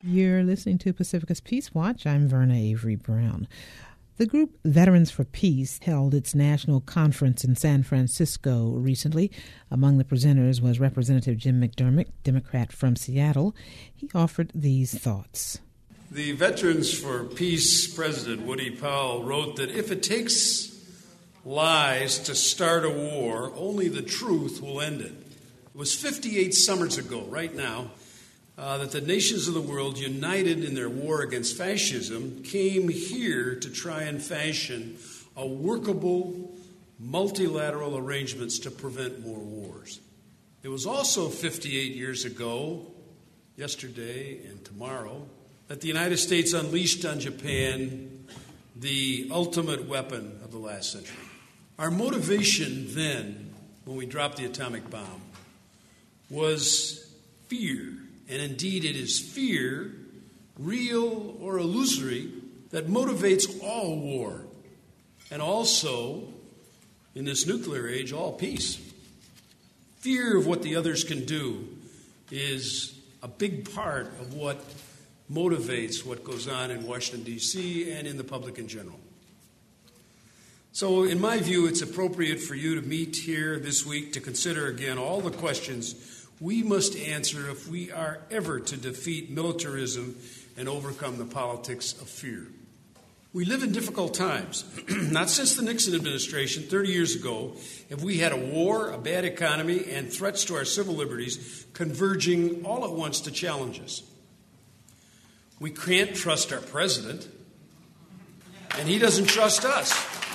You're listening to Pacifica's Peace Watch. I'm Verna Avery Brown. The group Veterans for Peace held its national conference in San Francisco recently. Among the presenters was Representative Jim McDermott, Democrat from Seattle. He offered these thoughts. The Veterans for Peace president, Woody Powell, wrote that if it takes lies to start a war, only the truth will end it. It was 58 summers ago, right now, that the nations of the world, united in their war against fascism, came here to try and fashion a workable, multilateral arrangements to prevent more wars. It was also 58 years ago, yesterday and tomorrow, that the United States unleashed on Japan the ultimate weapon of the last century. Our motivation then, when we dropped the atomic bomb, was fear. And indeed, it is fear, real or illusory, that motivates all war. And also, in this nuclear age, all peace. Fear of what the others can do is a big part of what motivates what goes on in Washington, D.C. and in the public in general. So, in my view, it's appropriate for you to meet here this week to consider again all the questions we must answer if we are ever to defeat militarism and overcome the politics of fear. We live in difficult times. Not since the Nixon administration 30 years ago have we had a war, a bad economy, and threats to our civil liberties converging all at once to challenge us. We can't trust our president, and he doesn't trust us.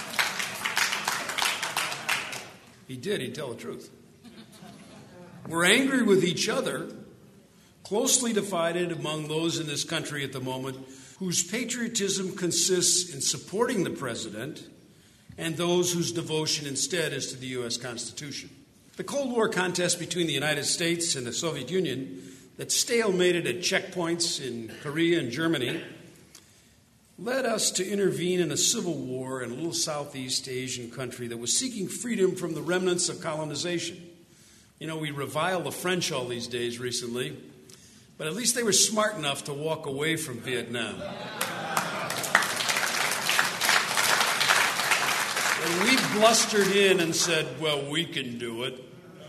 He did, he'd tell the truth. We're angry with each other, closely divided among those in this country at the moment whose patriotism consists in supporting the president and those whose devotion instead is to the U.S. Constitution. The Cold War contest between the United States and the Soviet Union that stalemated at checkpoints in Korea and Germany led us to intervene in a civil war in a little Southeast Asian country that was seeking freedom from the remnants of colonization. You know, we revile the French all these days recently, but at least they were smart enough to walk away from Vietnam. And we blustered in and said, well, we can do it.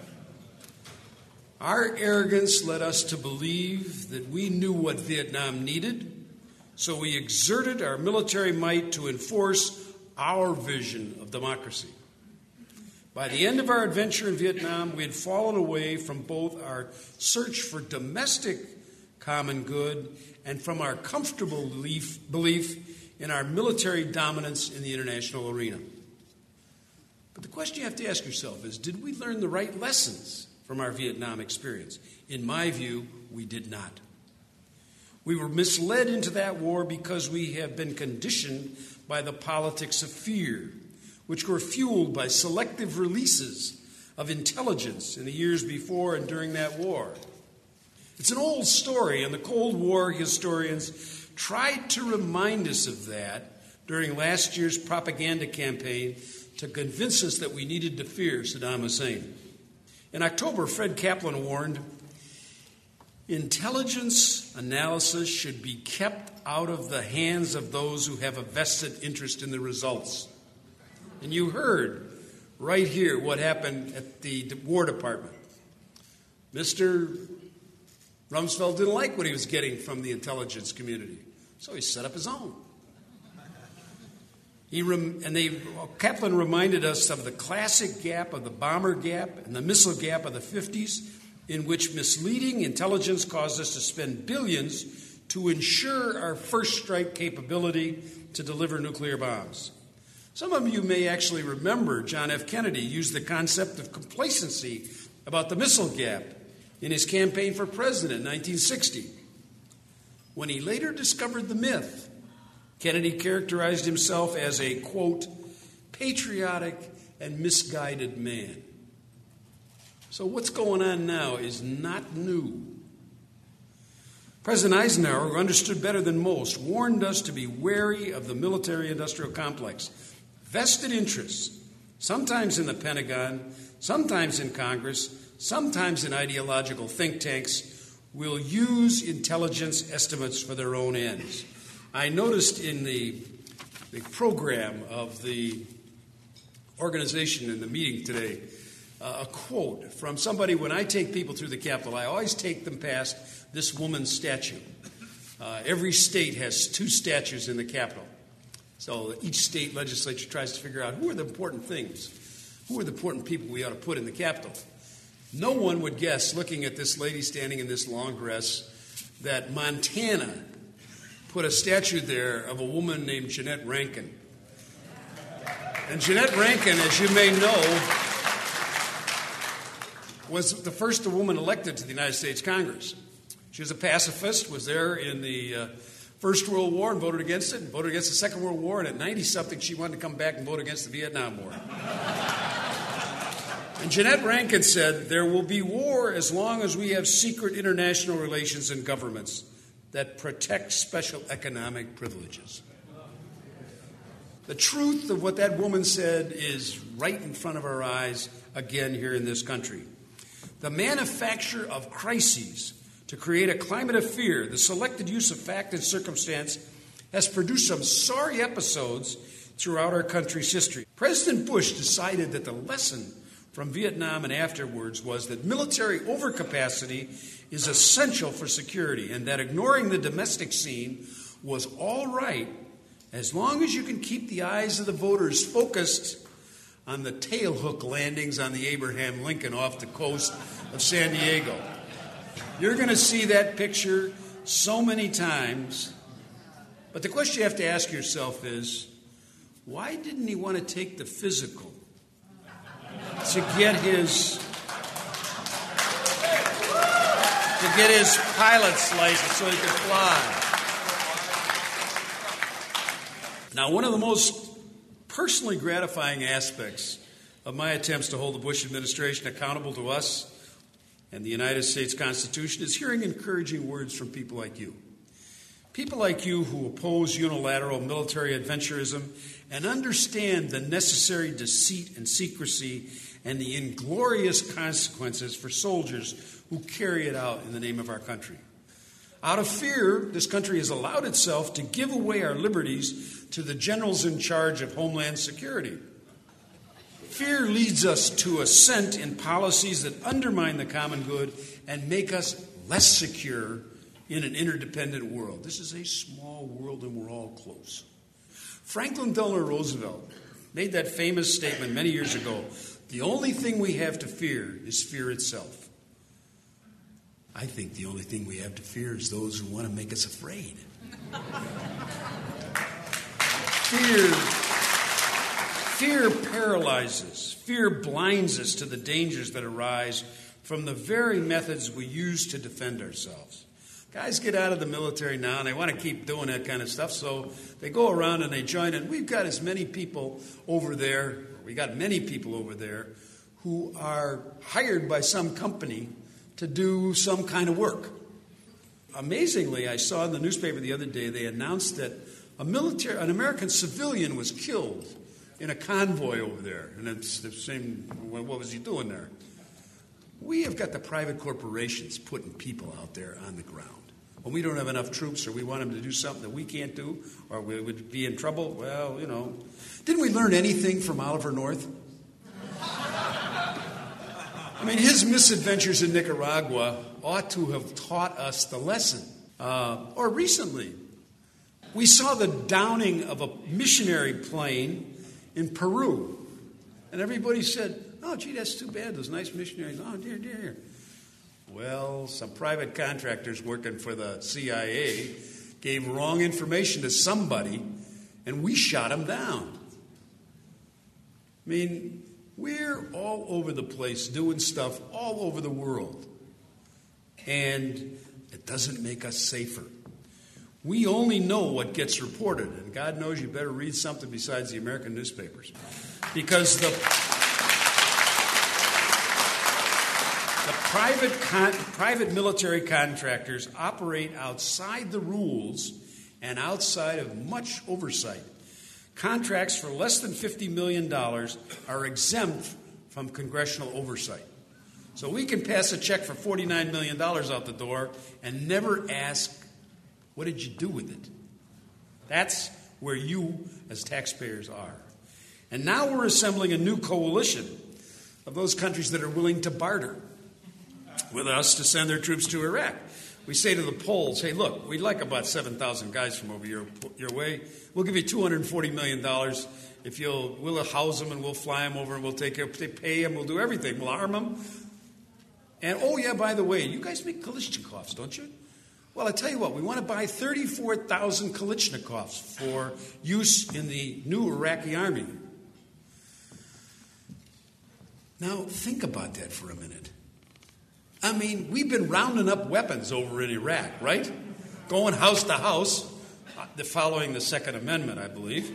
Our arrogance led us to believe that we knew what Vietnam needed, so we exerted our military might to enforce our vision of democracy. By the end of our adventure in Vietnam, we had fallen away from both our search for domestic common good and from our comfortable belief in our military dominance in the international arena. But the question you have to ask yourself is, did we learn the right lessons from our Vietnam experience? In my view, we did not. We were misled into that war because we have been conditioned by the politics of fear, which were fueled by selective releases of intelligence in the years before and during that war. It's an old story, and the Cold War historians tried to remind us of that during last year's propaganda campaign to convince us that we needed to fear Saddam Hussein. In October, Fred Kaplan warned, intelligence analysis should be kept out of the hands of those who have a vested interest in the results. And you heard right here what happened at the War Department. Mr. Rumsfeld didn't like what he was getting from the intelligence community, so he set up his own. Kaplan reminded us of the classic gap of the bomber gap and the missile gap of the 50s, in which misleading intelligence caused us to spend billions to ensure our first strike capability to deliver nuclear bombs. Some of you may actually remember John F. Kennedy used the concept of complacency about the missile gap in his campaign for president in 1960. When he later discovered the myth, Kennedy characterized himself as a, quote, patriotic and misguided man. So what's going on now is not new. President Eisenhower, who understood better than most, warned us to be wary of the military-industrial complex. Vested interests, sometimes in the Pentagon, sometimes in Congress, sometimes in ideological think tanks, will use intelligence estimates for their own ends. I noticed in the program of the organization in the meeting today a quote from somebody. When I take people through the Capitol, I always take them past this woman's statue. Every state has 2 statues in the Capitol. So each state legislature tries to figure out who are the important things, who are the important people we ought to put in the Capitol. No one would guess, looking at this lady standing in this long dress, that Montana put a statue there of a woman named Jeannette Rankin. And Jeannette Rankin, as you may know, was the first woman elected to the United States Congress. She was a pacifist, was there in the First World War and voted against it, and voted against the Second World War, and at 90-something she wanted to come back and vote against the Vietnam War. And Jeannette Rankin said, "There will be war as long as we have secret international relations and governments that protect special economic privileges." The truth of what that woman said is right in front of our eyes again here in this country. The manufacture of crises to create a climate of fear, the selected use of fact and circumstance, has produced some sorry episodes throughout our country's history. President Bush decided that the lesson from Vietnam and afterwards was that military overcapacity is essential for security, and that ignoring the domestic scene was all right as long as you can keep the eyes of the voters focused on the tailhook landings on the Abraham Lincoln off the coast of San Diego. You're going to see that picture so many times. But the question you have to ask yourself is, why didn't he want to take the physical to get his pilot's license so he could fly? Now, one of the most personally gratifying aspects of my attempts to hold the Bush administration accountable to us and the United States Constitution is hearing encouraging words from people like you. People like you who oppose unilateral military adventurism and understand the necessary deceit and secrecy and the inglorious consequences for soldiers who carry it out in the name of our country. Out of fear, this country has allowed itself to give away our liberties to the generals in charge of Homeland Security. Fear leads us to assent in policies that undermine the common good and make us less secure in an interdependent world. This is a small world and we're all close. Franklin Delano Roosevelt made that famous statement many years ago, "The only thing we have to fear is fear itself." I think the only thing we have to fear is those who want to make us afraid. Fear paralyzes. Fear blinds us to the dangers that arise from the very methods we use to defend ourselves. Guys get out of the military now, and they want to keep doing that kind of stuff, so they go around and they join in. We've got many people over there who are hired by some company to do some kind of work. Amazingly, I saw in the newspaper the other day, they announced that an American civilian was killed in a convoy over there. And it's the same, what was he doing there? We have got the private corporations putting people out there on the ground. When we don't have enough troops or we want them to do something that we can't do or we would be in trouble, well, you know. Didn't we learn anything from Oliver North? I mean, his misadventures in Nicaragua ought to have taught us the lesson. Or recently, we saw the downing of a missionary plane in Peru. And everybody said, "Oh, gee, that's too bad. Those nice missionaries. Oh, dear, dear." Well, some private contractors working for the CIA gave wrong information to somebody, and we shot them down. I mean, we're all over the place doing stuff all over the world. And it doesn't make us safer. We only know what gets reported, and God knows you better read something besides the American newspapers. Because the private military contractors operate outside the rules and outside of much oversight. Contracts for less than $50 million are exempt from congressional oversight. So we can pass a check for $49 million out the door and never ask, what did you do with it? That's where you, as taxpayers, are. And now we're assembling a new coalition of those countries that are willing to barter with us to send their troops to Iraq. We say to the Poles, hey, look, we'd like about 7,000 guys from over your way. We'll give you $240 million if we'll house them and we'll fly them over and we'll take care, they pay them, we'll do everything. We'll arm them. And, oh, yeah, by the way, you guys make Kalashnikovs, don't you? Well, I tell you what, we want to buy 34,000 Kalashnikovs for use in the new Iraqi army. Now, think about that for a minute. I mean, we've been rounding up weapons over in Iraq, right? Going house to house, following the Second Amendment, I believe.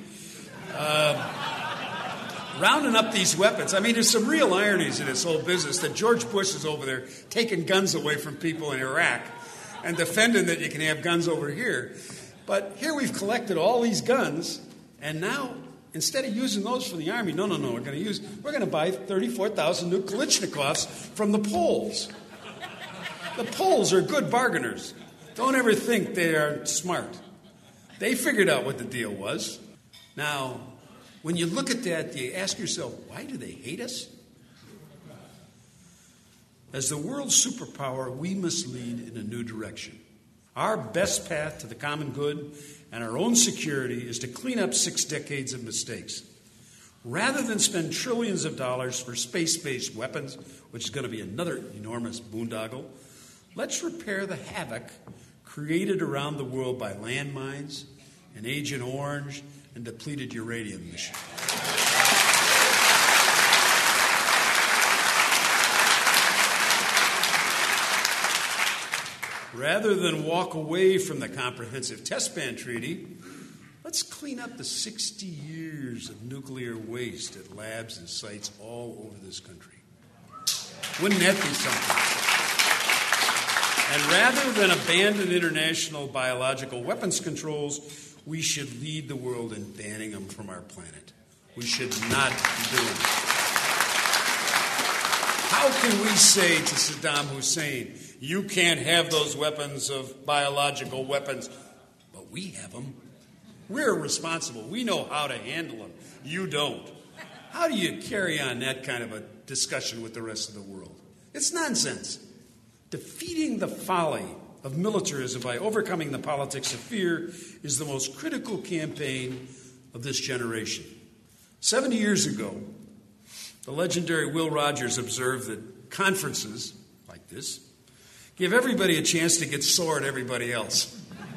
Rounding up these weapons. I mean, there's some real ironies in this whole business that George Bush is over there taking guns away from people in Iraq and defending that you can have guns over here. But here we've collected all these guns, and now, instead of using those for the army, no, we're going to buy 34,000 new Kalashnikovs from the Poles. The Poles are good bargainers. Don't ever think they are smart. They figured out what the deal was. Now, when you look at that, you ask yourself, why do they hate us? As the world's superpower, we must lead in a new direction. Our best path to the common good and our own security is to clean up 6 decades of mistakes. Rather than spend trillions of dollars for space-based weapons, which is going to be another enormous boondoggle, let's repair the havoc created around the world by landmines and Agent Orange and depleted uranium mission. Rather than walk away from the Comprehensive Test Ban Treaty, let's clean up the 60 years of nuclear waste at labs and sites all over this country. Wouldn't that be something? And rather than abandon international biological weapons controls, we should lead the world in banning them from our planet. We should not be doing it. How can we say to Saddam Hussein, you can't have those weapons of biological weapons, but we have them? We're responsible. We know how to handle them. You don't. How do you carry on that kind of a discussion with the rest of the world? It's nonsense. Defeating the folly of militarism by overcoming the politics of fear is the most critical campaign of this generation. 70 years ago, the legendary Will Rogers observed that conferences like this give everybody a chance to get sore at everybody else.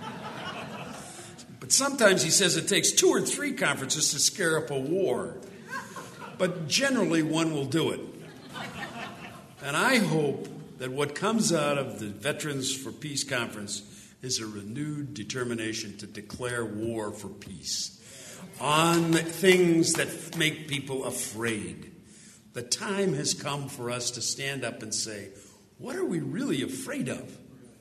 But sometimes, he says, it takes 2 or 3 conferences to scare up a war. But generally, one will do it. And I hope that what comes out of the Veterans for Peace Conference is a renewed determination to declare war for peace on things that make people afraid. The time has come for us to stand up and say, what are we really afraid of?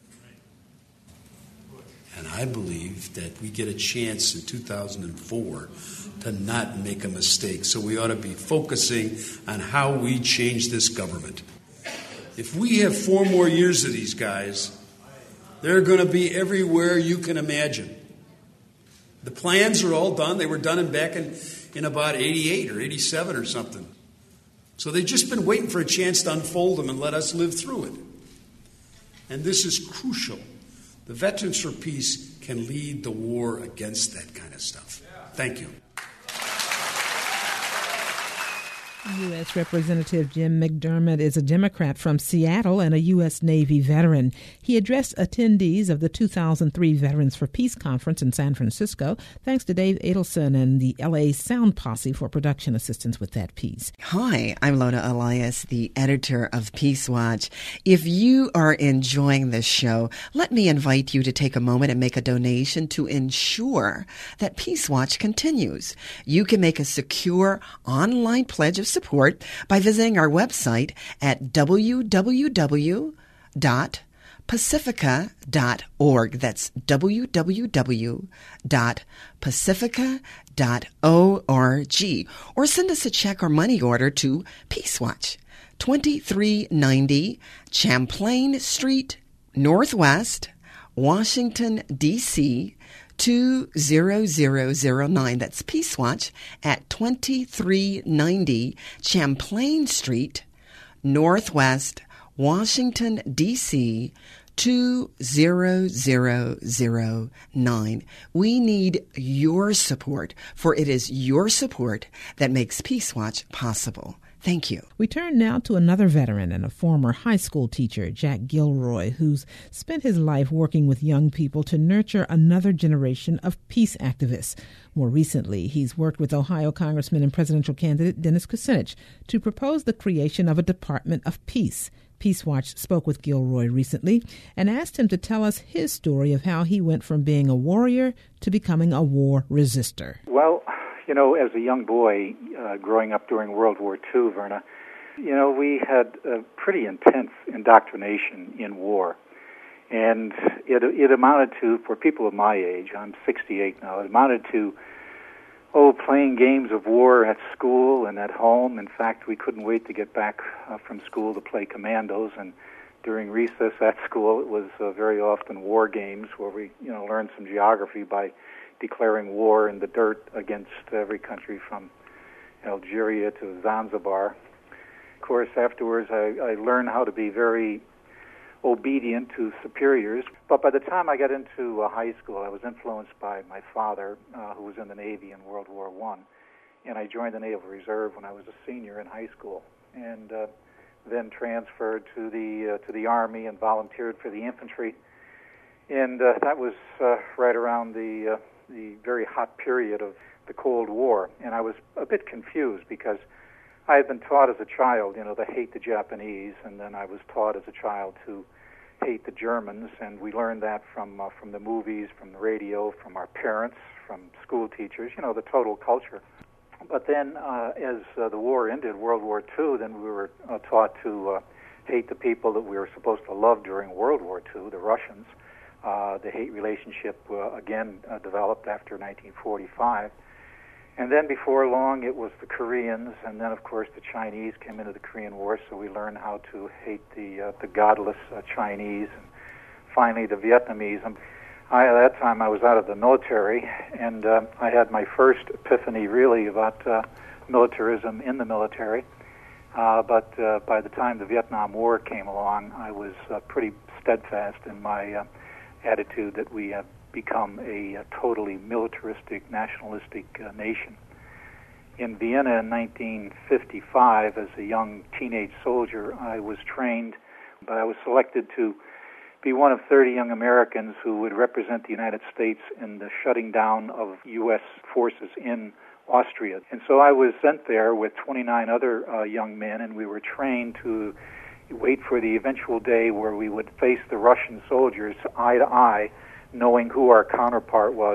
And I believe that we get a chance in 2004 to not make a mistake. So we ought to be focusing on how we change this government. If we have 4 more years of these guys, they're going to be everywhere you can imagine. The plans are all done. They were done back in about 88 or 87 or something. So they've just been waiting for a chance to unfold them and let us live through it. And this is crucial. The Veterans for Peace can lead the war against that kind of stuff. Thank you. U.S. Representative Jim McDermott is a Democrat from Seattle and a U.S. Navy veteran. He addressed attendees of the 2003 Veterans for Peace Conference in San Francisco. Thanks to Dave Adelson and the L.A. Sound Posse for production assistance with that piece. Hi, I'm Lona Elias, the editor of Peace Watch. If you are enjoying this show, let me invite you to take a moment and make a donation to ensure that Peace Watch continues. You can make a secure online pledge of support by visiting our website at www.pacifica.org. That's www.pacifica.org. Or send us a check or money order to Peace Watch, 2390 Champlain Street, Northwest, Washington, D.C., 20009. That's Peace Watch at 2390 Champlain Street, Northwest, Washington, D.C., 20009. We need your support, for it is your support that makes Peace Watch possible. Thank you. We turn now to another veteran and a former high school teacher, Jack Gilroy, who's spent his life working with young people to nurture another generation of peace activists. More recently, he's worked with Ohio Congressman and presidential candidate Dennis Kucinich to propose the creation of a Department of Peace. Peace Watch spoke with Gilroy recently and asked him to tell us his story of how he went from being a warrior to becoming a war resister. Well, as a young boy growing up during World War II, Verna, we had a pretty intense indoctrination in war. And it amounted to, for people of my age, I'm 68 now, it amounted to, playing games of war at school and at home. In fact, we couldn't wait to get back from school to play commandos. And during recess at school, it was very often war games where we, learned some geography by declaring war in the dirt against every country from Algeria to Zanzibar. Of course, afterwards, I learned how to be very obedient to superiors. But by the time I got into high school, I was influenced by my father, who was in the Navy in World War I, and I joined the Naval Reserve when I was a senior in high school, and then transferred to the Army and volunteered for the infantry. And that was right around the very hot period of the Cold War, and I was a bit confused because I had been taught as a child, to hate the Japanese, and then I was taught as a child to hate the Germans, and we learned that from the movies, from the radio, from our parents, from school teachers, the total culture. But then as the war ended, World War II, then we were taught to hate the people that we were supposed to love during World War II, the Russians. The hate relationship again developed after 1945. And then before long, it was the Koreans, and then, of course, the Chinese came into the Korean War, so we learned how to hate the godless Chinese, and finally the Vietnamese. And at that time, I was out of the military, and I had my first epiphany, really, about militarism in the military. But by the time the Vietnam War came along, I was pretty steadfast in my attitude that we have become a totally militaristic, nationalistic nation. In Vienna in 1955, as a young teenage soldier, I was trained, but I was selected to be one of 30 young Americans who would represent the United States in the shutting down of U.S. forces in Austria. And so I was sent there with 29 other young men, and we were trained to wait for the eventual day where we would face the Russian soldiers eye to eye, knowing who our counterpart was.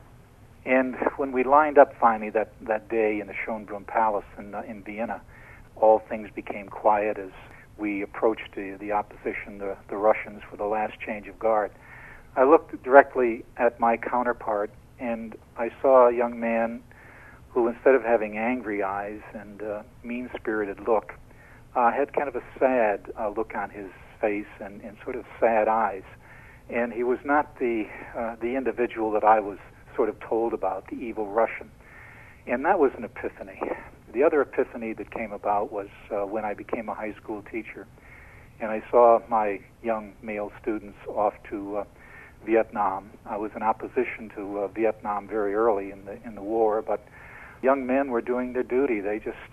And when we lined up finally that day in the Schönbrunn Palace in Vienna, all things became quiet as we approached the opposition, the Russians, for the last change of guard. I looked directly at my counterpart, and I saw a young man who, instead of having angry eyes and mean-spirited look, had kind of a sad look on his face and sort of sad eyes. And he was not the individual that I was sort of told about, the evil Russian. And that was an epiphany. The other epiphany that came about was when I became a high school teacher, and I saw my young male students off to Vietnam. I was in opposition to Vietnam very early in the war, but young men were doing their duty. They just,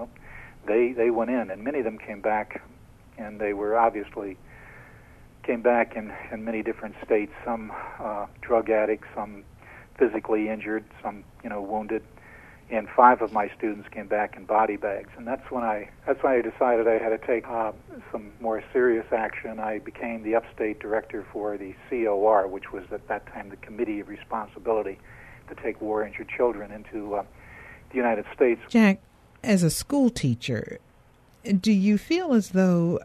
they went in, and many of them came back, and they were obviously came back in many different states, some drug addicts, some physically injured, some wounded, and 5 of my students came back in body bags. And that's when I decided I had to take some more serious action. I became the upstate director for the COR, which was at that time the Committee of Responsibility to take war-injured children into the United States. Jack, as a school teacher, do you feel as though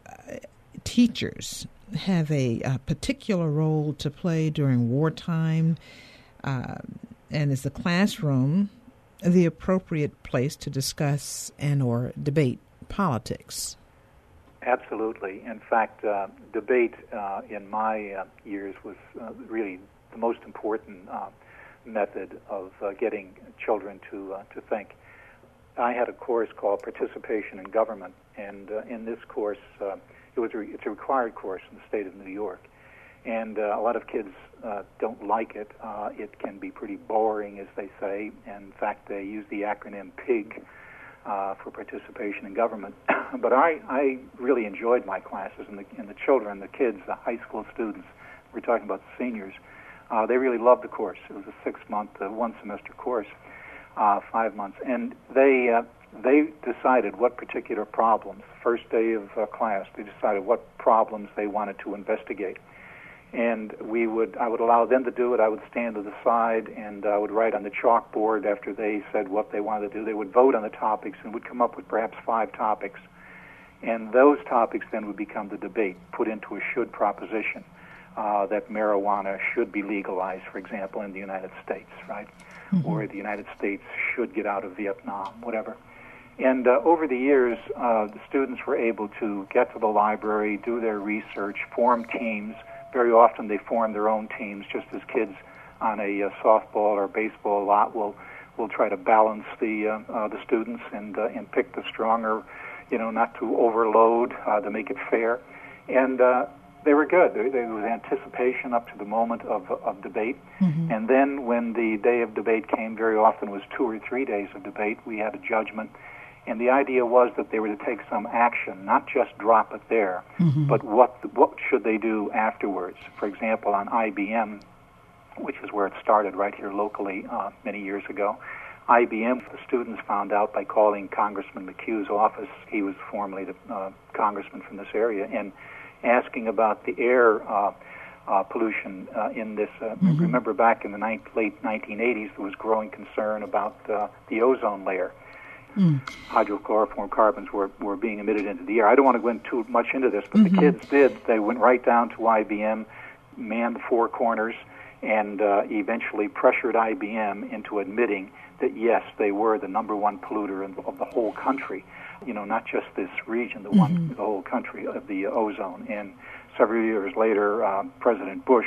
teachers have a particular role to play during wartime, and is the classroom the appropriate place to discuss and or debate politics? Absolutely. In fact, debate in my years was really the most important method of getting children to think. I had a course called Participation in Government, and in this course, it's a required course in the state of New York, and a lot of kids don't like it. It can be pretty boring, as they say. In fact, they use the acronym PIG for Participation in Government. But I really enjoyed my classes, and the children, the kids, the high school students, we're talking about the seniors, they really loved the course. It was a 6-month, one-semester course, 5 months. And they decided what particular problems, first day of class, they decided what problems they wanted to investigate. And I would allow them to do it. I would stand to the side, and I would write on the chalkboard after they said what they wanted to do. They would vote on the topics and would come up with perhaps 5 topics. And those topics then would become the debate, put into a should proposition, that marijuana should be legalized, for example, in the United States, right? Mm-hmm. Or the United States should get out of Vietnam, whatever. And over the years, the students were able to get to the library, do their research, form teams. Very often they form their own teams, just as kids on a softball or baseball lot will try to balance the students and pick the stronger, not to overload, to make it fair. And they were good. There was anticipation up to the moment of debate. Mm-hmm. And then when the day of debate came, very often was 2 or 3 days of debate, we had a judgment. And the idea was that they were to take some action, not just drop it there, mm-hmm. but what should they do afterwards? For example, on IBM, which is where it started right here locally many years ago, IBM, the students found out by calling Congressman McHugh's office, he was formerly the congressman from this area, and asking about the air pollution in this. Mm-hmm. Remember back in the late 1980s, there was growing concern about the ozone layer. Hydrochloroform carbons were being emitted into the air. I don't want to go into too much into this, but mm-hmm. the kids did. They went right down to IBM, manned the 4 corners, and eventually pressured IBM into admitting that, yes, they were the number 1 polluter of the whole country, not just this region, the whole country of the ozone. And several years later, President Bush,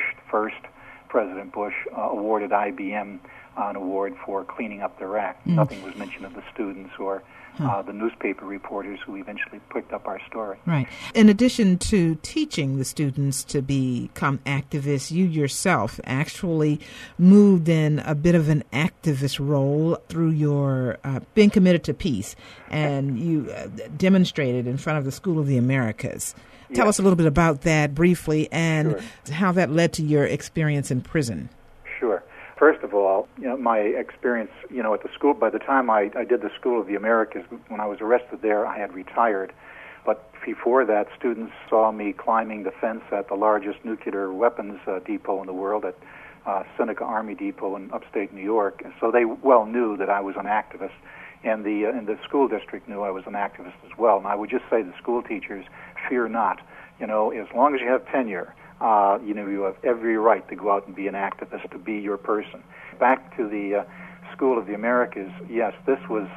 awarded IBM an award for cleaning up their act. Nothing was mentioned of the students or the newspaper reporters who eventually picked up our story. Right. In addition to teaching the students to become activists, you yourself actually moved in a bit of an activist role through your being committed to peace, and you demonstrated in front of the School of the Americas. Tell us a little bit about that briefly and how that led to your experience in prison. Sure. First of all, my experience, at the school, by the time I did the School of the Americas, when I was arrested there, I had retired. But before that, students saw me climbing the fence at the largest nuclear weapons depot in the world, at Seneca Army Depot in upstate New York. And so they well knew that I was an activist, and the school district knew I was an activist as well. And I would just say to school teachers, fear not. As long as you have tenure, you have every right to go out and be an activist, to be your person. Back to the School of the Americas, yes, this was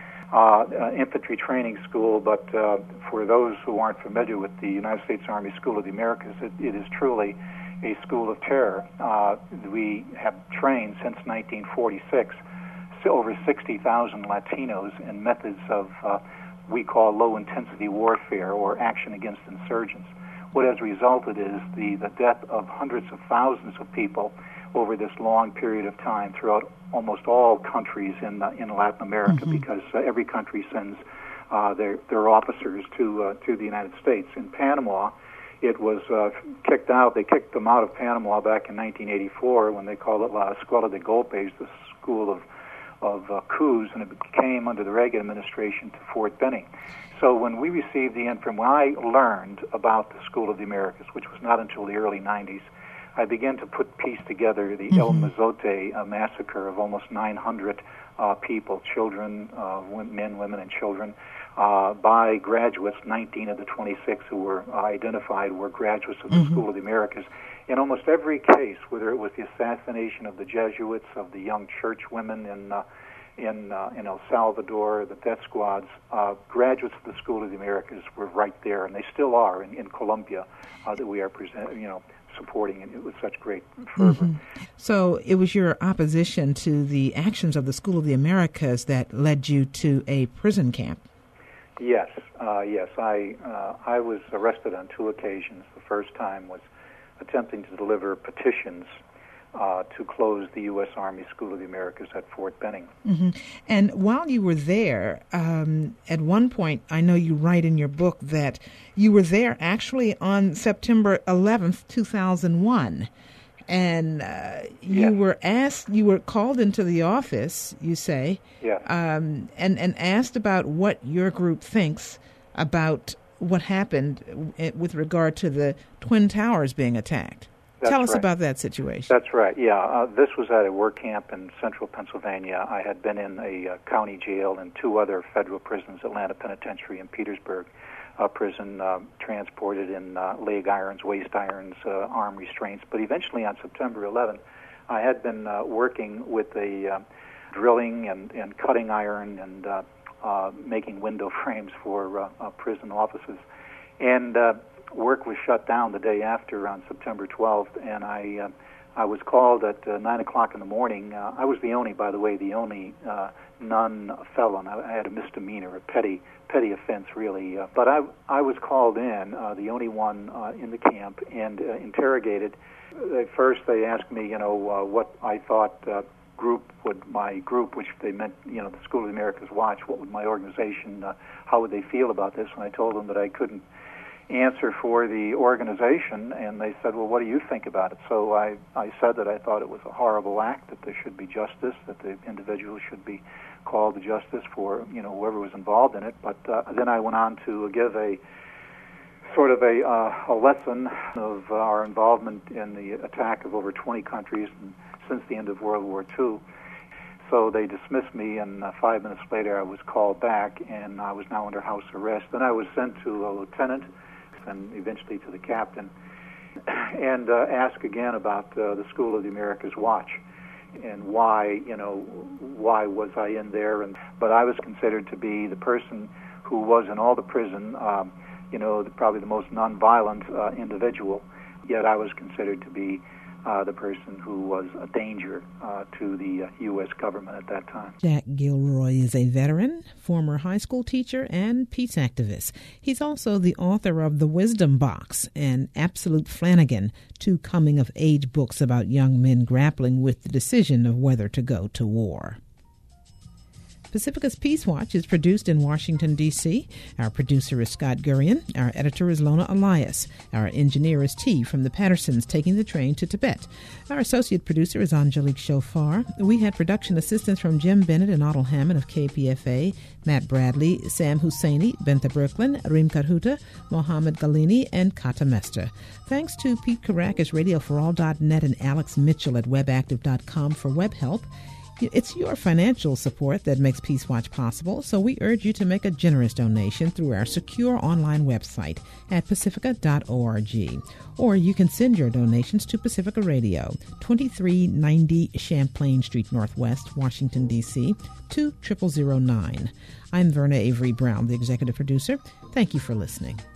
an infantry training school, but for those who aren't familiar with the United States Army School of the Americas, it is truly a school of terror. We have trained since 1946 over 60,000 Latinos in methods of we call low-intensity warfare or action against insurgents. What has resulted is the death of hundreds of thousands of people over this long period of time throughout almost all countries in Latin America, mm-hmm. because every country sends their officers to the United States. In Panama, it was kicked out. They kicked them out of Panama back in 1984 when they called it La Escuela de Golpes, the school of coups, and it came under the Reagan administration to Fort Benning. So when we received the information, when I learned about the School of the Americas, which was not until the early 90s, I began to piece together the El Mozote massacre of almost 900 people, children, men, women, and children, by graduates. 19 of the 26 who were identified were graduates of the School of the Americas. In almost every case, whether it was the assassination of the Jesuits, of the young church women in El Salvador, the death squads, graduates of the School of the Americas were right there, and they still are in Colombia, that we are supporting it with such great fervor. So it was your opposition to the actions of the School of the Americas that led you to a prison camp. Yes. I was arrested on 2 occasions. The first time was attempting to deliver petitions to close the U.S. Army School of the Americas at Fort Benning. And while you were there, at one point, I know you write in your book that you were there actually on September 11th, 2001. And you were called into the office, you say, and asked about what your group thinks about what happened with regard to the Twin Towers being attacked. Tell us about that situation. That's right, yeah. This was at a work camp in central Pennsylvania. I had been in a county jail and 2 other federal prisons, Atlanta Penitentiary and Petersburg prison, transported in leg irons, waist irons, arm restraints. But eventually on September 11th, I had been working with a drilling and cutting iron and making window frames for prison offices. And work was shut down the day after on September 12th, and I was called at 9 o'clock in the morning. I was the only non-felon. I had a misdemeanor, a petty offense, really. But I was called in, the only one in the camp, and interrogated. First, they asked me, what I thought my group, which they meant, the School of the Americas Watch, what would my organization, how would they feel about this? And I told them that I couldn't answer for the organization, and they said, well, what do you think about it? So I said that I thought it was a horrible act, that there should be justice, that the individuals should be called to justice for, whoever was involved in it. But then I went on to give a sort of a lesson of our involvement in the attack of over 20 countries since the end of World War II. So they dismissed me, and 5 minutes later I was called back, and I was now under house arrest. Then I was sent to a lieutenant, and eventually to the captain, and ask again about the School of the Americas Watch and why was I in there? But I was considered to be the person who was in all the prison, probably the most nonviolent individual. Yet I was considered to be the person who was a danger to the U.S. government at that time. Jack Gilroy is a veteran, former high school teacher, and peace activist. He's also the author of The Wisdom Box and Absolute Flanagan, 2 coming-of-age books about young men grappling with the decision of whether to go to war. Pacifica's Peace Watch is produced in Washington, D.C. Our producer is Scott Gurian. Our editor is Lona Elias. Our engineer is T from the Pattersons taking the train to Tibet. Our associate producer is Angelique Chauffard. We had production assistance from Jim Bennett and Otto Hammond of KPFA, Matt Bradley, Sam Husseini, Bentha Brooklyn, Reem Karhuta, Mohammed Galini, and Kata Mester. Thanks to Pete Karakis, RadioForAll.net, and Alex Mitchell at WebActive.com for web help. It's your financial support that makes Peace Watch possible, so we urge you to make a generous donation through our secure online website at pacifica.org. Or you can send your donations to Pacifica Radio, 2390 Champlain Street Northwest, Washington, D.C., 20009. I'm Verna Avery Brown, the executive producer. Thank you for listening.